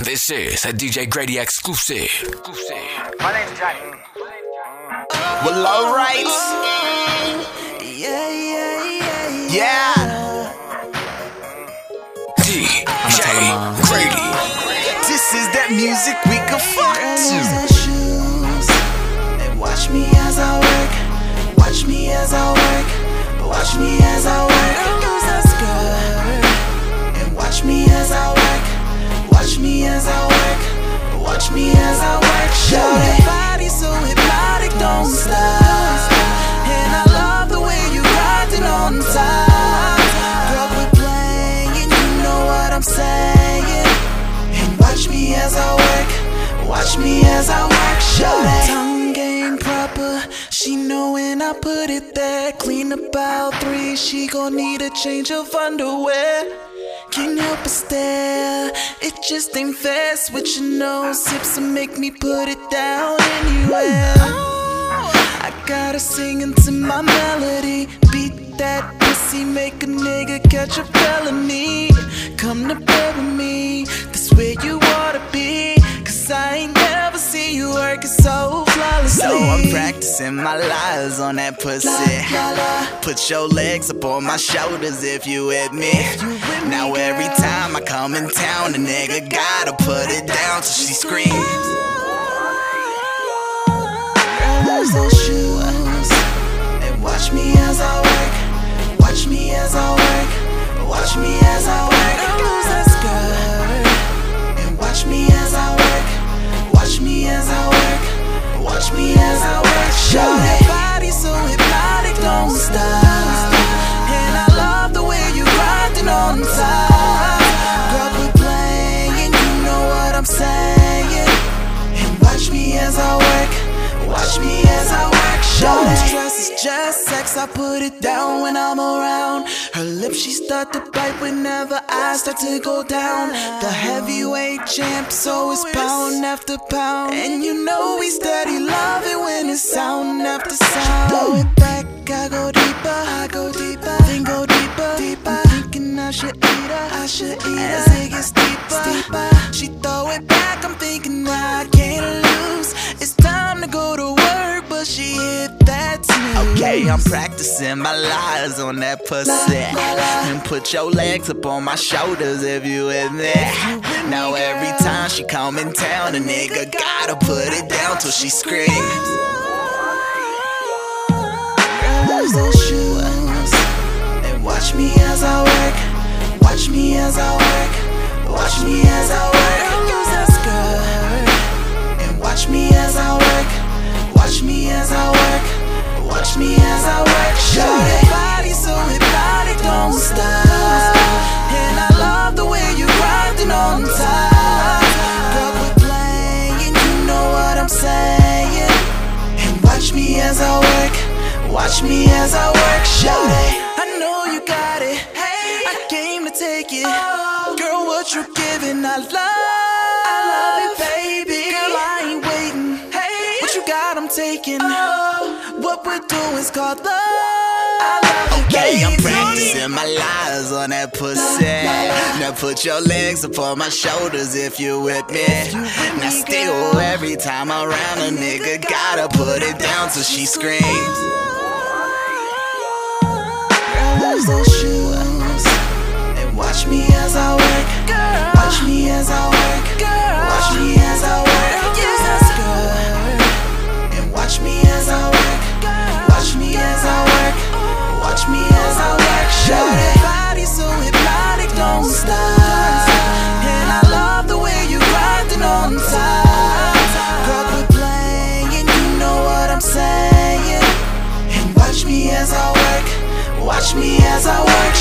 This is a DJ Grady exclusive. My name's Johnny. Well, alright. Yeah. DJ Grady. This is that music we can fuck to. Shoes. They watch me as I work. Watch me as I work. Watch me as I work. Use that skirt. And watch me as I work. Watch me as I work. Watch me as I work. Show that body so hypnotic, don't stop. And I love the way you grinding on top. Girl, quit playing, you know what I'm saying. And watch me as I work. Watch me as I work. Show that tongue game proper. She know when I put it there. Clean about 3. She gon' need a change of underwear. Can't help but stare. It just ain't fair. Switching those hips and make me put it down anywhere. I gotta sing into my melody. Beat that pussy, make a nigga catch a felony. Come to bed with me, that's where you oughta be. Cause I ain't never seen you working so flawlessly. So I'm practicing my lies on that pussy. Put your legs up on my shoulders if you with me. Now every time I come in town, the nigga gotta put it down till she screams. Lose those shoes. And watch me as I work. Watch me as I work. Watch me as I work. Lose that skirt. And watch me as I work. Watch me as I work. Watch me as I work. Show that body so hypnotic, don't stop. And I love the way you grinding on top. Girl, quit playing, you know what I'm saying. And watch me as I work. Watch me as I work. Show this dress is just sex. I put it down when I'm around. Her lips, she start to bite whenever I start to go down. The heavyweight champ, so it's pound after pound. And you know we steady love it when it's sound after sound. Throw it back, I go deeper, I go deeper, then go deeper, deeper. I'm thinking I should eat her, I should eat her. As it gets deeper, deeper. She throw it back, I'm thinking I can't lose. It's time to go to work, but she hit that snooze. Okay, I'm practicing my lies on that pussy. And put your legs up on my shoulders if you with me. Now every time she come in town, the nigga gotta put it down till she screams. Lose those shoes. And watch me as I work. Watch me as I work. Watch me as I work. Lose that skirt. And watch me as I work. Watch me as I work. Watch me as I work. Show that body so hypnotic, don't stop. And I love the way you grinding on top. Girl, quit playing, you know what I'm saying. And watch me as I work. Watch me as I work. Show that I know you got it. Hey, I came to take it. Girl, what you giving, I love it, baby. Girl, I ain't waiting. Hey, what you got, I'm taking. What we're doing is called love. Okay, I'm practicing my lies on that pussy. Now put your legs up on my shoulders if you with me. Now still every time around, a nigga gotta put it down till she screams. Lose those shoes. And watch me as I work. Watch me as I work. Watch me as I work. Use that skirt. And watch me as I work. Watch me as I work. Watch me as I work. Show that body so hypnotic, don't stop. And I love the way you grinding on top. Girl, quit playing, you know what I'm saying. And watch me as I work. Watch me as I work.